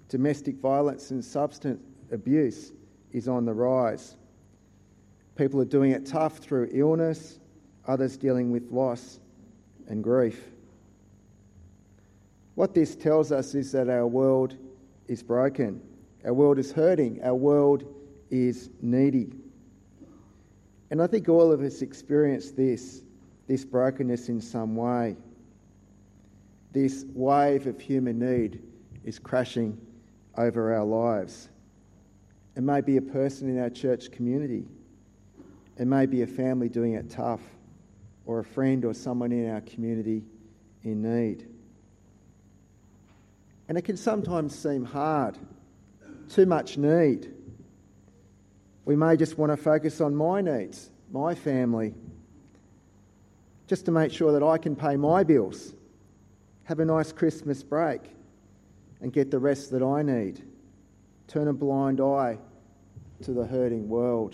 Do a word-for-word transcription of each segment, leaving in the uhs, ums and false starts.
Domestic violence and substance abuse is on the rise. People are doing it tough through illness, others dealing with loss and grief. What this tells us is that our world is broken. Our world is hurting. Our world is needy. And I think all of us experience this, this brokenness in some way. This wave of human need is crashing over our lives. It may be a person in our church community. It may be a family doing it tough, or a friend or someone in our community in need. And it can sometimes seem hard, too much need. We may just want to focus on my needs, my family, just to make sure that I can pay my bills, have a nice Christmas break, and get the rest that I need. Turn a blind eye to the hurting world.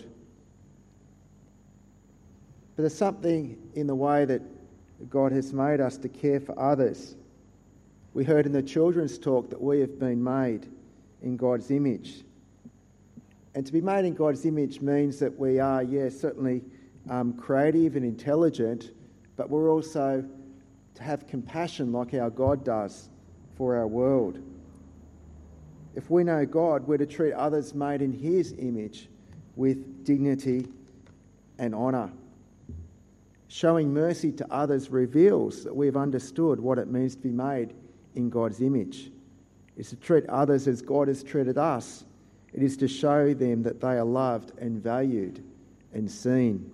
But there's something in the way that God has made us to care for others. We heard in the children's talk that we have been made in God's image. And to be made in God's image means that we are, yes, certainly um, creative and intelligent, but we're also to have compassion like our God does for our world. If we know God, we're to treat others made in His image with dignity and honour. Showing mercy to others reveals that we've understood what it means to be made in God's image. It's to treat others as God has treated us. It is to show them that they are loved and valued and seen.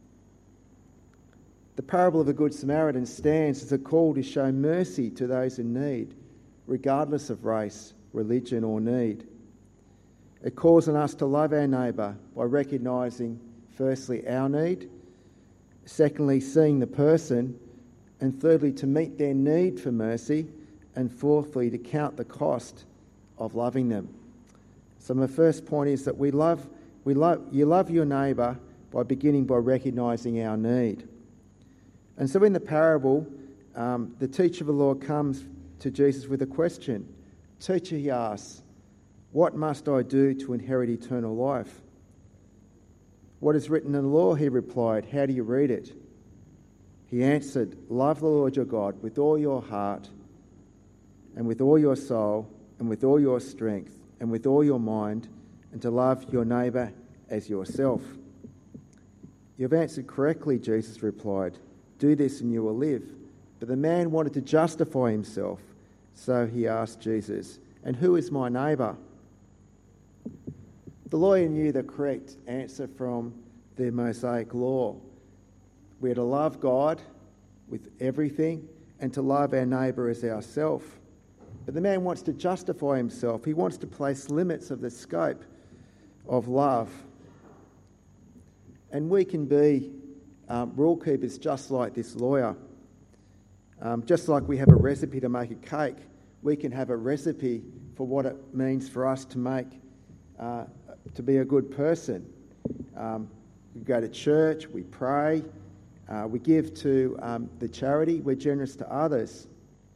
The parable of the Good Samaritan stands as a call to show mercy to those in need, regardless of race, religion or need. It calls on us to love our neighbour by recognising, firstly, our need, secondly, seeing the person, and thirdly, to meet their need for mercy, and fourthly, to count the cost of loving them. So my first point is that we love, we love, you love your neighbour by beginning by recognising our need. And so in the parable, um, the teacher of the law comes to Jesus with a question. Teacher, he asks, what must I do to inherit eternal life? What is written in the law? He replied. How do you read it? He answered, love the Lord your God with all your heart and with all your soul and with all your strength and with all your mind, and to love your neighbour as yourself. You've answered correctly, Jesus replied. Do this and you will live. But the man wanted to justify himself, so he asked Jesus, and who is my neighbour? The lawyer knew the correct answer from the Mosaic law. We are to love God with everything and to love our neighbour as ourselves. But the man wants to justify himself. He wants to place limits of the scope of love. And we can be um, rule keepers just like this lawyer. Um, just like we have a recipe to make a cake, we can have a recipe for what it means for us to make, uh, to be a good person. Um, we go to church, we pray, uh, we give to um, the charity, we're generous to others.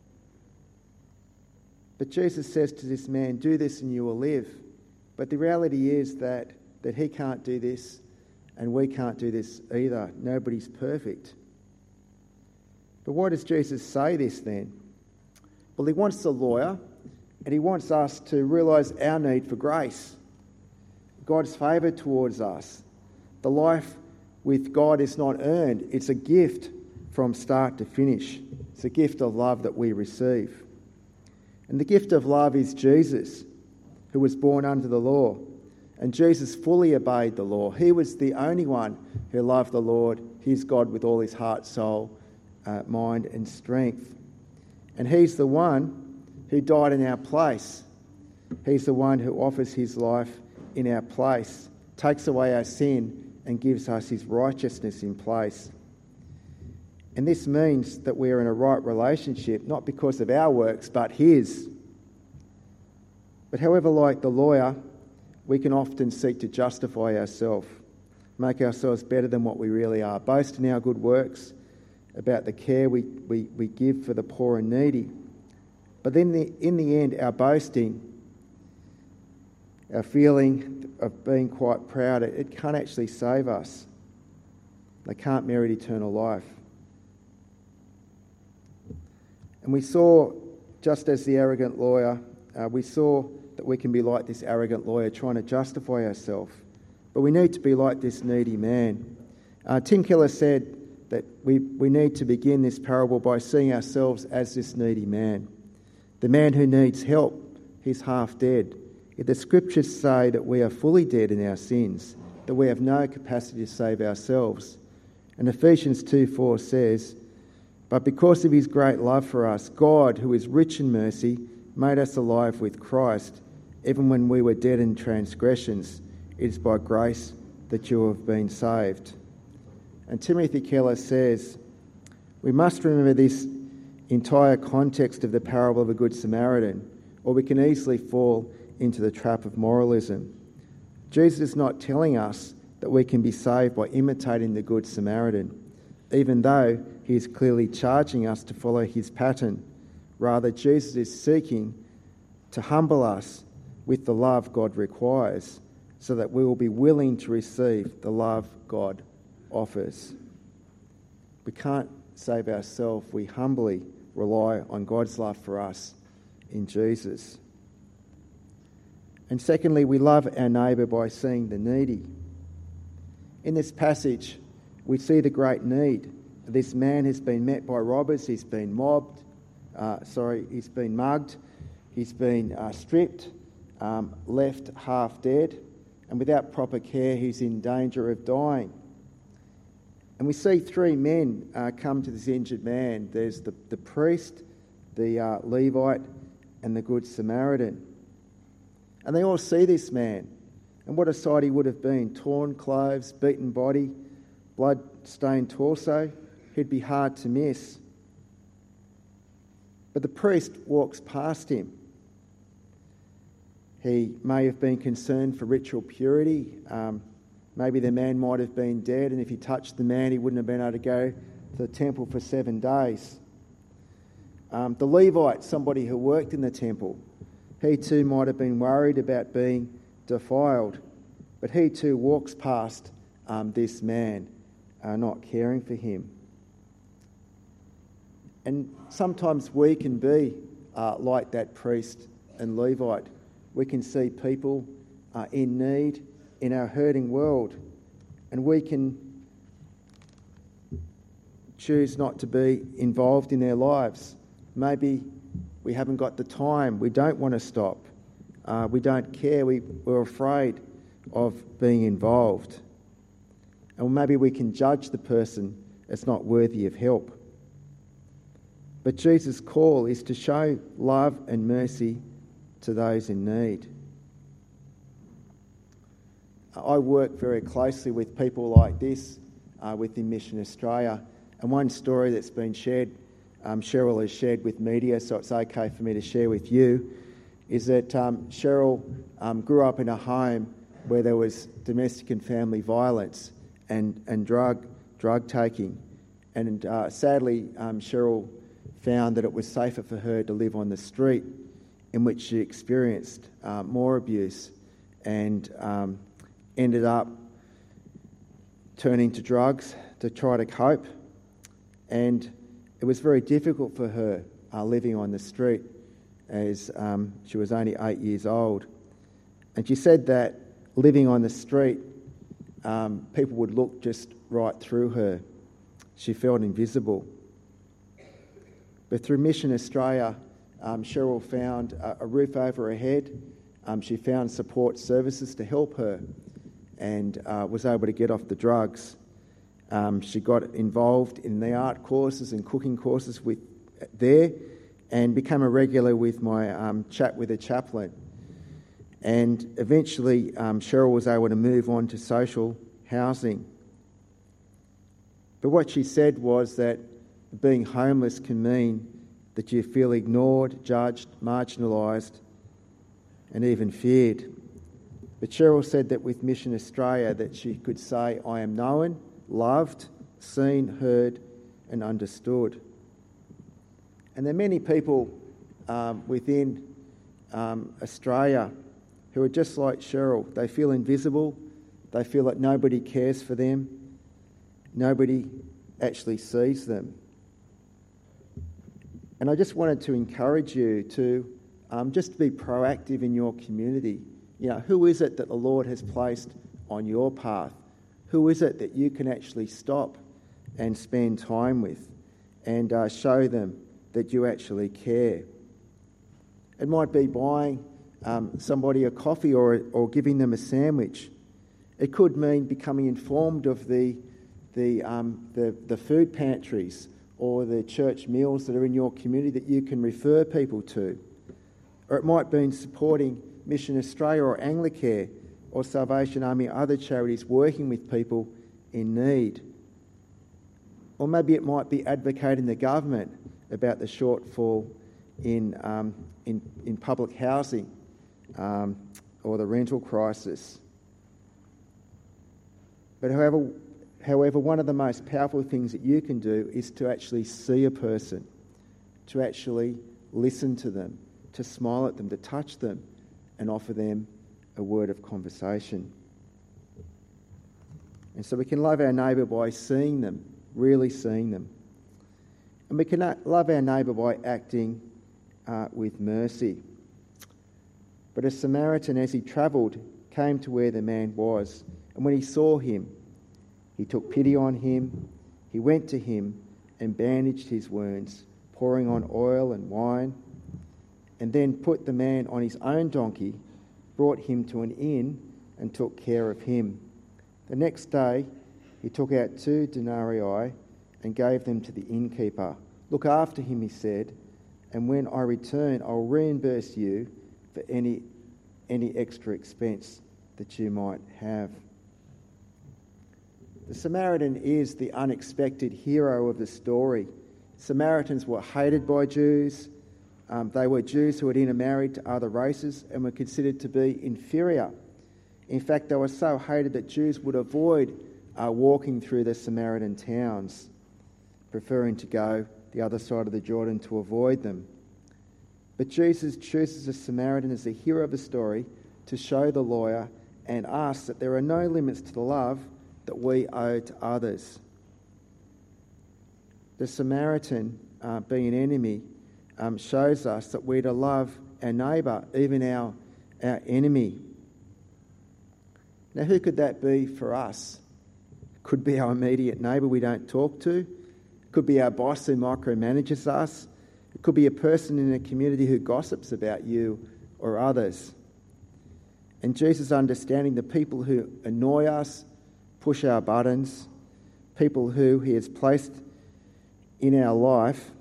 But Jesus says to this man, do this and you will live. But the reality is that, that he can't do this and we can't do this either. Nobody's perfect. But why does Jesus say this then? Well, he wants the lawyer and he wants us to realise our need for grace. God's favour towards us. The life with God is not earned. It's a gift from start to finish. It's a gift of love that we receive. And the gift of love is Jesus, who was born under the law. And Jesus fully obeyed the law. He was the only one who loved the Lord, his God, with all his heart, soul, uh, mind and strength. And he's the one who died in our place. He's the one who offers his life in our place, takes away our sin and gives us his righteousness in place. And this means that we are in a right relationship, not because of our works, but his. But however, like the lawyer, we can often seek to justify ourselves, make ourselves better than what we really are, boast in our good works, about the care we, we, we give for the poor and needy. But then the, in the end, our boasting our feeling of being quite proud, it, it can't actually save us. They can't merit eternal life. And we saw, just as the arrogant lawyer, uh, we saw that we can be like this arrogant lawyer trying to justify ourselves. But we need to be like this needy man. Uh, Tim Keller said that we, we need to begin this parable by seeing ourselves as this needy man. The man who needs help, he's half dead. If the scriptures say that we are fully dead in our sins, that we have no capacity to save ourselves. And Ephesians two four says, "But because of his great love for us, God, who is rich in mercy, made us alive with Christ, even when we were dead in transgressions. It is by grace that you have been saved." And Timothy Keller says, "We must remember this entire context of the parable of the Good Samaritan, or we can easily fall into the trap of moralism. Jesus is not telling us that we can be saved by imitating the Good Samaritan, even though he is clearly charging us to follow his pattern. Rather, Jesus is seeking to humble us with the love God requires, so that we will be willing to receive the love God offers. We can't save ourselves. We humbly rely on God's love for us in Jesus. And secondly, we love our neighbour by seeing the needy. In this passage, we see the great need. This man has been met by robbers, he's been mobbed, uh, sorry, he's been mugged, he's been uh, stripped, um, left half dead, and without proper care, he's in danger of dying. And we see three men uh, come to this injured man. There's the, the priest, the uh, Levite, and the Good Samaritan. And they all see this man. And what a sight he would have been. Torn clothes, beaten body, blood-stained torso. He'd be hard to miss. But the priest walks past him. He may have been concerned for ritual purity. Um, maybe the man might have been dead, and if he touched the man, he wouldn't have been able to go to the temple for seven days. Um, the Levite, somebody who worked in the temple, he too might have been worried about being defiled, but he too walks past um, this man, uh, not caring for him. And sometimes we can be uh, like that priest and Levite. We can see people uh, in need in our hurting world, and we can choose not to be involved in their lives. Maybe we haven't got the time, we don't want to stop, uh, we don't care, we, we're afraid of being involved. And maybe we can judge the person as not worthy of help. But Jesus' call is to show love and mercy to those in need. I work very closely with people like this uh, within Mission Australia, and one story that's been shared, um, Cheryl has shared with media, so it's okay for me to share with you, is that um, Cheryl um, grew up in a home where there was domestic and family violence and, and drug drug taking, and uh, sadly um, Cheryl found that it was safer for her to live on the street, in which she experienced uh, more abuse and um, ended up turning to drugs to try to cope. And it was very difficult for her uh, living on the street, as um, she was only eight years old. And she said that living on the street, um, people would look just right through her. She felt invisible. But through Mission Australia, um, Cheryl found a, a roof over her head. Um, she found support services to help her, and uh, was able to get off the drugs. Um, she got involved in the art courses and cooking courses with there, and became a regular with my um, chat with a chaplain. And eventually um, Cheryl was able to move on to social housing. But what she said was that being homeless can mean that you feel ignored, judged, marginalised, and even feared. But Cheryl said that with Mission Australia that she could say, I am known, loved, seen, heard, and understood. And there are many people um, within um, Australia who are just like Cheryl. They feel invisible. They feel that nobody cares for them. Nobody actually sees them. And I just wanted to encourage you to um, just be proactive in your community. You know, who is it that the Lord has placed on your path? Who is it that you can actually stop and spend time with and uh, show them that you actually care? It might be buying um, somebody a coffee or, or giving them a sandwich. It could mean becoming informed of the, the, um, the, the food pantries or the church meals that are in your community that you can refer people to. Or it might be supporting Mission Australia or Anglicare or Salvation Army or other charities working with people in need. Or maybe it might be advocating the government about the shortfall in, um, in, in public housing um, or the rental crisis. But however, however, one of the most powerful things that you can do is to actually see a person, to actually listen to them, to smile at them, to touch them, and offer them a word of conversation. And so we can love our neighbour by seeing them, really seeing them. And we can love our neighbour by acting uh, with mercy. But a Samaritan, as he travelled, came to where the man was. And when he saw him, he took pity on him. He went to him and bandaged his wounds, pouring on oil and wine, and then put the man on his own donkey, brought him to an inn, and took care of him. The next day, he took out two denarii and gave them to the innkeeper. Look after him, he said, and when I return, I'll reimburse you for any, any extra expense that you might have. The Samaritan is the unexpected hero of the story. Samaritans were hated by Jews. Um, they were Jews who had intermarried to other races and were considered to be inferior. In fact, they were so hated that Jews would avoid uh, walking through the Samaritan towns, preferring to go the other side of the Jordan to avoid them. But Jesus chooses a Samaritan as the hero of the story to show the lawyer and us that there are no limits to the love that we owe to others. The Samaritan, uh, being an enemy, um, shows us that we're to love our neighbour, even our, our enemy. Now, who could that be for us? Could be our immediate neighbour we don't talk to. Could be our boss who micromanages us. It could be a person in a community who gossips about you or others. And Jesus, understanding the people who annoy us, push our buttons, people who he has placed in our life,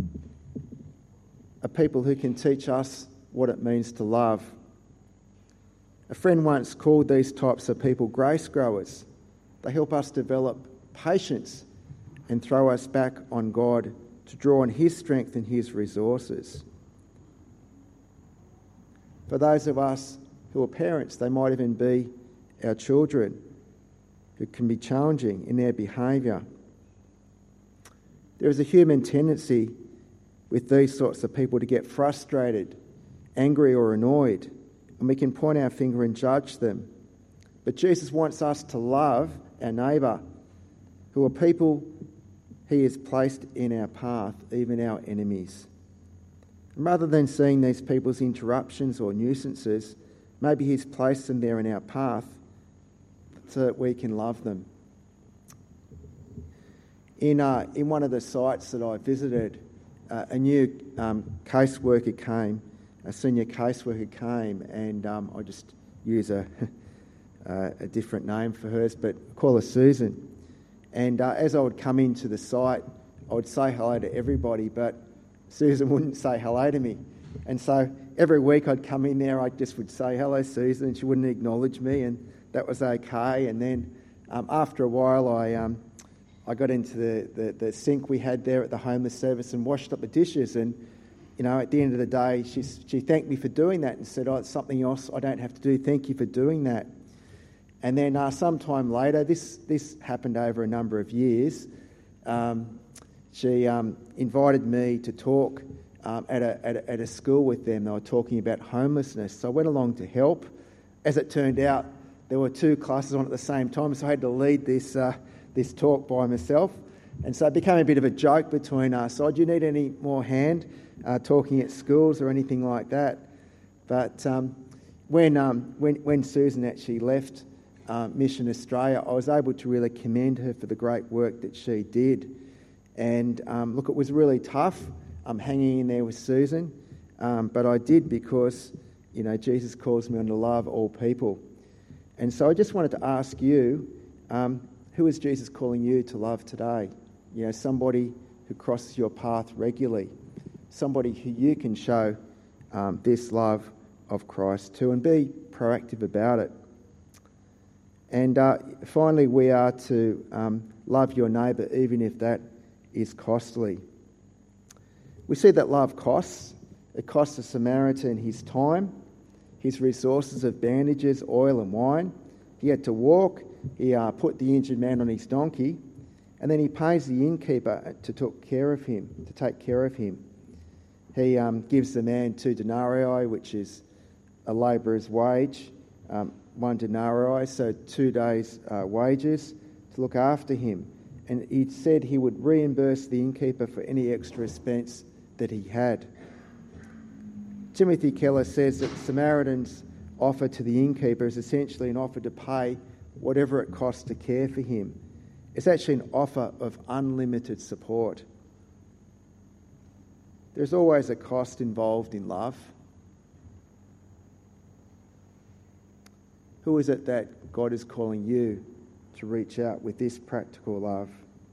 are people who can teach us what it means to love. A friend once called these types of people grace growers. They help us develop patience and throw us back on God to draw on his strength and his resources. For those of us who are parents, they might even be our children who can be challenging in their behaviour. There is a human tendency with these sorts of people to get frustrated, angry or annoyed, and we can point our finger and judge them. But Jesus wants us to love our neighbour, who are people he has placed in our path, even our enemies. And rather than seeing these people as interruptions or nuisances, maybe he's placed them there in our path so that we can love them. In, uh, in one of the sites that I visited, uh, a new um, caseworker came, a senior caseworker came, and um, I just use a, uh, a different name for hers, but call her Susan. And uh, as I would come into the site, I would say hello to everybody, but Susan wouldn't say hello to me. And so every week I'd come in there, I just would say, hello, Susan, and she wouldn't acknowledge me, and that was okay. And then um, after a while, I um, I got into the, the, the sink we had there at the homeless service and washed up the dishes. And, you know, at the end of the day, she, she thanked me for doing that and said, oh, it's something else I don't have to do. Thank you for doing that. And then uh, sometime later, this, this happened over a number of years, um, she um, invited me to talk um, at, a, at, a, at a school with them. They were talking about homelessness. So I went along to help. As it turned out, there were two classes on at the same time, so I had to lead this uh, this talk by myself. And so it became a bit of a joke between us. So, do you need any more hand uh, talking at schools or anything like that? But um, when, um, when when Susan actually left uh, Mission Australia, I was able to really commend her for the great work that she did. And um, look, it was really tough um, hanging in there with Susan, um, but I did because, you know, Jesus calls me on to love all people. And so I just wanted to ask you, um, who is Jesus calling you to love today? You know, somebody who crosses your path regularly, somebody who you can show um, this love of Christ to, and be proactive about it. And uh, finally, we are to um, love your neighbour, even if that is costly. We see that love costs. It cost the Samaritan his time, his resources of bandages, oil and wine. He had to walk. He uh, put the injured man on his donkey, and then he pays the innkeeper to take care of him. To take care of him, he um, gives the man two denarii, which is a labourer's wage, um, one denarii, so two days' uh, wages, to look after him. And he said he would reimburse the innkeeper for any extra expense that he had. Timothy Keller says that the Samaritan's offer to the innkeeper is essentially an offer to pay whatever it costs to care for him. It's actually an offer of unlimited support. There's always a cost involved in love. Who is it that God is calling you to reach out with this practical love?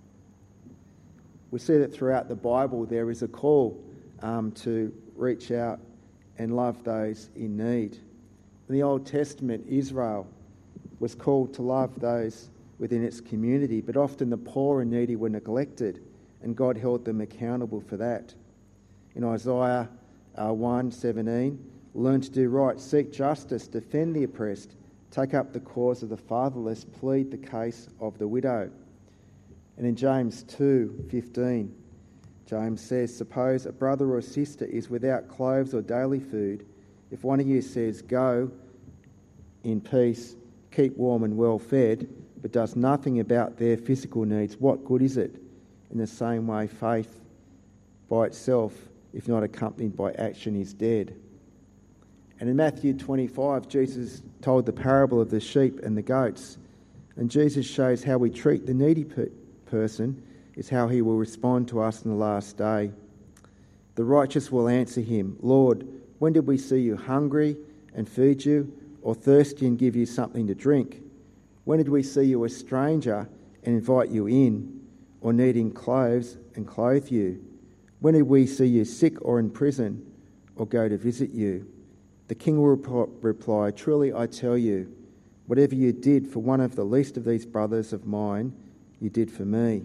We see that throughout the Bible there is a call um, to reach out and love those in need. In the Old Testament, Israel was called to love those within its community, but often the poor and needy were neglected, and God held them accountable for that. In Isaiah uh, one seventeen, learn to do right, seek justice, defend the oppressed, take up the cause of the fatherless, plead the case of the widow. And in James two fifteen, James says, suppose a brother or sister is without clothes or daily food. If one of you says, go in peace, keep warm and well fed, but does nothing about their physical needs, what good is it? In the same way, faith by itself, if not accompanied by action, is dead. And in Matthew twenty-five, Jesus told the parable of the sheep and the goats. And Jesus shows how we treat the needy per- person is how he will respond to us in the last day. The righteous will answer him, Lord, when did we see you hungry and feed you, or thirsty and give you something to drink? When did we see you a stranger and invite you in, or needing clothes and clothe you? When did we see you sick or in prison, or go to visit you? The king will reply, truly I tell you, whatever you did for one of the least of these brothers of mine, you did for me.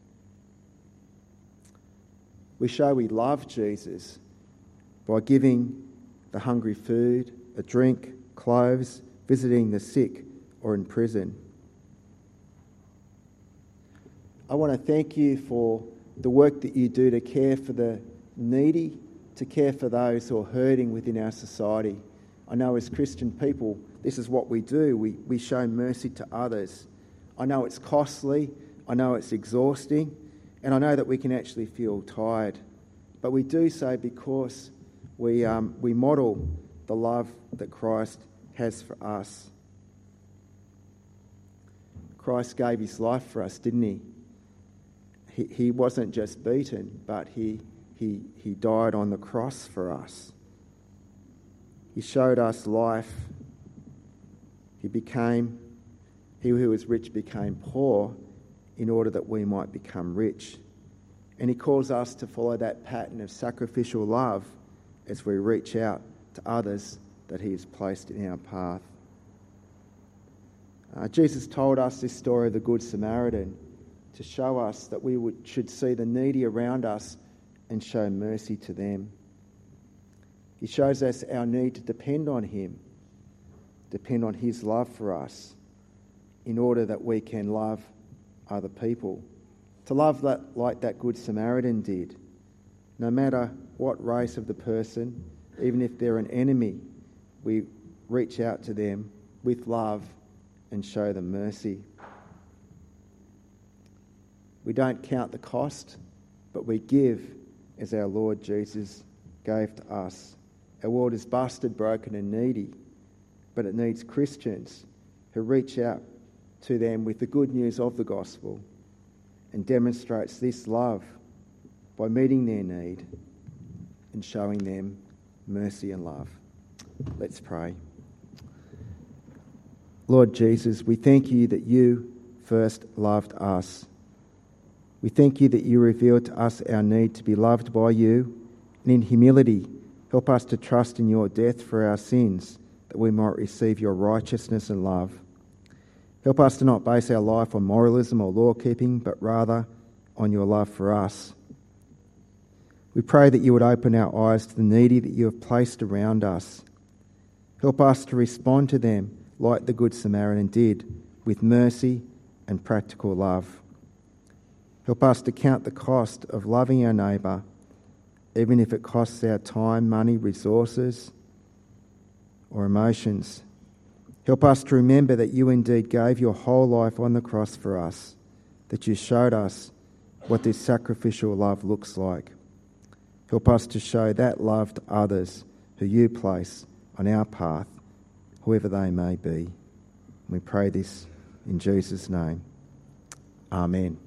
We show we love Jesus by giving the hungry food, a drink, clothes, visiting the sick or in prison. I want to thank you for the work that you do to care for the needy, to care for those who are hurting within our society. I know as Christian people, this is what we do. We, we show mercy to others. I know it's costly, I know it's exhausting, and I know that we can actually feel tired. But we do so because we um, we model the love that Christ has for us. Christ gave his life for us, didn't he? He, he wasn't just beaten, but he, he, he died on the cross for us. He showed us life. He became, he who was rich became poor in order that we might become rich. And he calls us to follow that pattern of sacrificial love as we reach out to others that he has placed in our path. Uh, Jesus told us this story of the Good Samaritan to show us that we would, should see the needy around us and show mercy to them. He shows us our need to depend on him, depend on his love for us, in order that we can love other people. To love that like that Good Samaritan did, no matter what race of the person, even if they're an enemy, we reach out to them with love and show them mercy. We don't count the cost, but we give as our Lord Jesus gave to us. Our world is busted, broken and needy, but it needs Christians who reach out to them with the good news of the gospel and demonstrates this love by meeting their need and showing them mercy and love. Let's pray. Lord Jesus, we thank you that you first loved us. We thank you that you revealed to us our need to be loved by you, and in humility help us to trust in your death for our sins, that we might receive your righteousness and love. Help us to not base our life on moralism or law-keeping, but rather on your love for us. We pray that you would open our eyes to the needy that you have placed around us. Help us to respond to them like the Good Samaritan did, with mercy and practical love. Help us to count the cost of loving our neighbour, even if it costs our time, money, resources, or emotions. Help us to remember that you indeed gave your whole life on the cross for us, that you showed us what this sacrificial love looks like. Help us to show that love to others who you place on our path, whoever they may be. We pray this in Jesus' name. Amen.